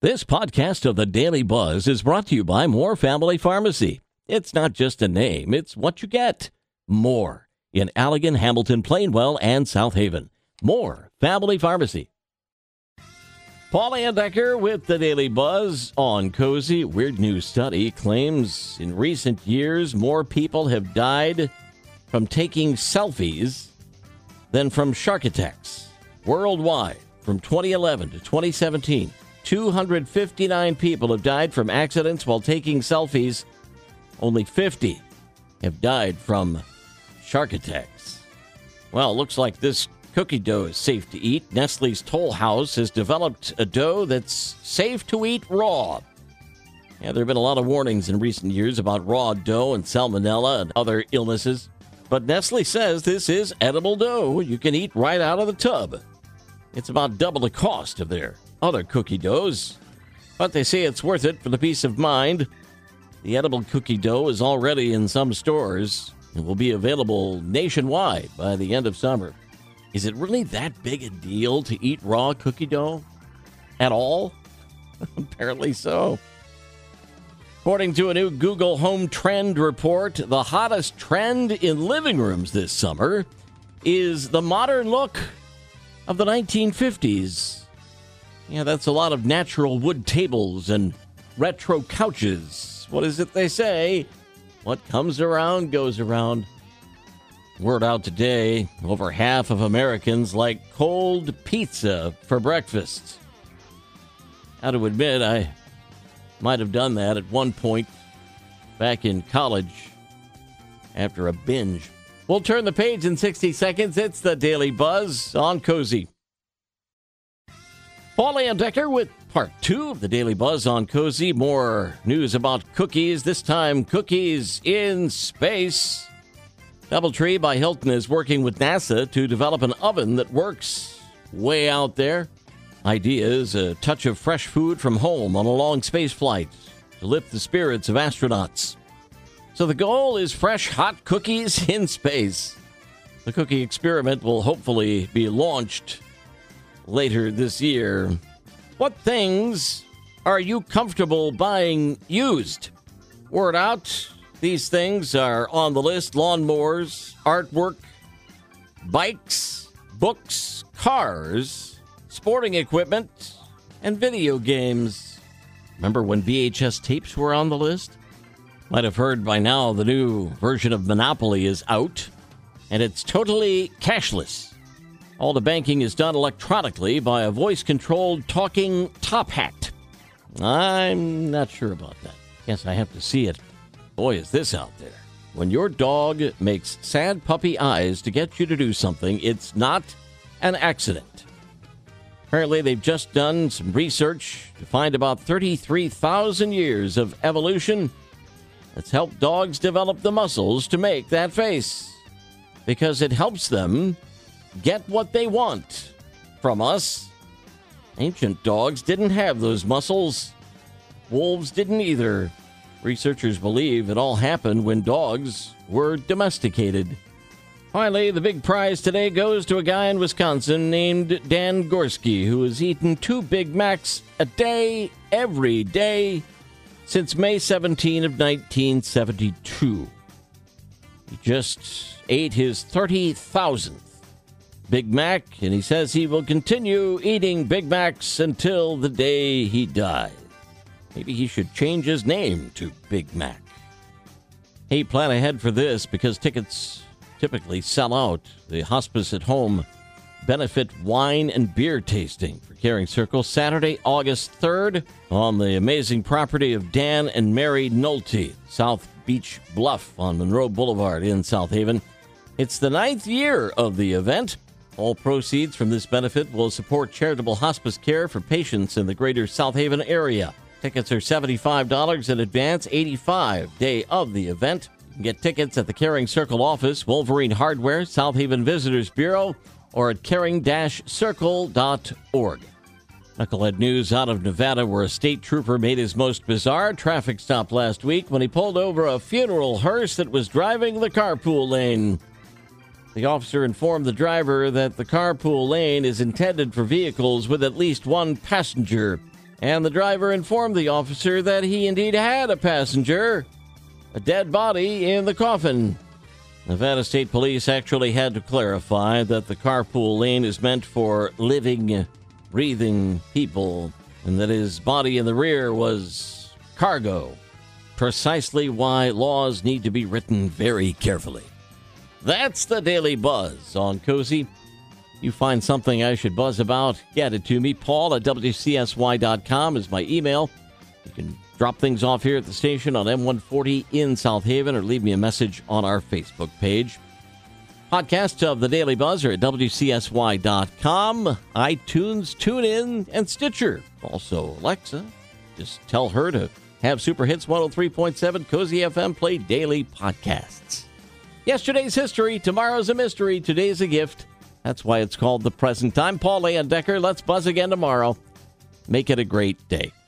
This podcast of the Daily Buzz is brought to you by Moore Family Pharmacy. It's not just a name, it's what you get. More in Allegan, Hamilton, Plainwell, and South Haven. Moore Family Pharmacy. Paul Andecker with the Daily Buzz on Cozy. Weird new study claims in recent years more people have died from taking selfies than from shark attacks. Worldwide, from 2011 to 2017, 259 people have died from accidents while taking selfies. Only 50 have died from shark attacks. Well, it looks like this cookie dough is safe to eat. Nestle's Toll House has developed a dough that's safe to eat raw. Yeah, there have been a lot of warnings in recent years about raw dough and salmonella and other illnesses. But Nestle says this is edible dough you can eat right out of the tub. It's about double the cost of their other cookie doughs, but they say it's worth it for the peace of mind. The edible cookie dough is already in some stores and will be available nationwide by the end of summer. Is it really that big a deal to eat raw cookie dough at all? Apparently so. According to a new Google Home Trend report, the hottest trend in living rooms this summer is the modern look of the 1950s. Yeah, that's a lot of natural wood tables and retro couches. What is it they say? What comes around goes around. Word out today, over half of Americans like cold pizza for breakfast. I have to admit, I might have done that at one point back in college after a binge. We'll turn the page in 60 seconds. It's the Daily Buzz on Cozy. Paul Andecker with part 2 of the Daily Buzz on Cozy. More news about cookies, this time cookies in space. Doubletree by Hilton is working with NASA to develop an oven that works way out there. Idea is a touch of fresh food from home on a long space flight to lift the spirits of astronauts. So the goal is fresh, hot cookies in space. The cookie experiment will hopefully be launched later this year. What things are you comfortable buying used? Word out, these things are on the list: lawnmowers, artwork, bikes, books, cars, sporting equipment, and video games. Remember when VHS tapes were on the list? Might have heard by now the new version of Monopoly is out, and it's totally cashless. All the banking is done electronically by a voice-controlled talking top hat. I'm not sure about that. Guess I have to see it. Boy, is this out there. When your dog makes sad puppy eyes to get you to do something, it's not an accident. Apparently, they've just done some research to find about 33,000 years of evolution that's helped dogs develop the muscles to make that face, because it helps them get what they want from us. Ancient dogs didn't have those muscles. Wolves didn't either. Researchers believe it all happened when dogs were domesticated. Finally, the big prize today goes to a guy in Wisconsin named Dan Gorski, who has eaten 2 Big Macs a day, every day, since May 17 of 1972. He just ate his 30,000th Big Mac, and he says he will continue eating Big Macs until the day he dies. Maybe he should change his name to Big Mac. Hey, plan ahead for this because tickets typically sell out. The Hospice at Home benefit wine and beer tasting for Caring Circle, Saturday, August 3rd, on the amazing property of Dan and Mary Nolte, South Beach Bluff on Monroe Boulevard in South Haven. It's the 9th year of the event. All proceeds from this benefit will support charitable hospice care for patients in the greater South Haven area. Tickets are $75 in advance, $85 day of the event. You can get tickets at the Caring Circle office, Wolverine Hardware, South Haven Visitors Bureau, or at caring-circle.org. Knucklehead news out of Nevada, where a state trooper made his most bizarre traffic stop last week when he pulled over a funeral hearse that was driving the carpool lane. The officer informed the driver that the carpool lane is intended for vehicles with at least one passenger. and the driver informed the officer that he indeed had a passenger, a dead body in the coffin. Nevada State Police actually had to clarify that the carpool lane is meant for living, breathing people, and that his body in the rear was cargo. Precisely why laws need to be written very carefully. That's the Daily Buzz on Cozy. You find something I should buzz about, get it to me. Paul at WCSY.com is my email. You can drop things off here at the station on M140 in South Haven or leave me a message on our Facebook page. Podcasts of the Daily Buzz are at WCSY.com, iTunes, TuneIn, and Stitcher. Also, Alexa, just tell her to have Super Hits 103.7 Cozy FM play daily podcasts. Yesterday's history, tomorrow's a mystery, today's a gift. That's why it's called the present time. Paul Leondecker, let's buzz again tomorrow. Make it a great day.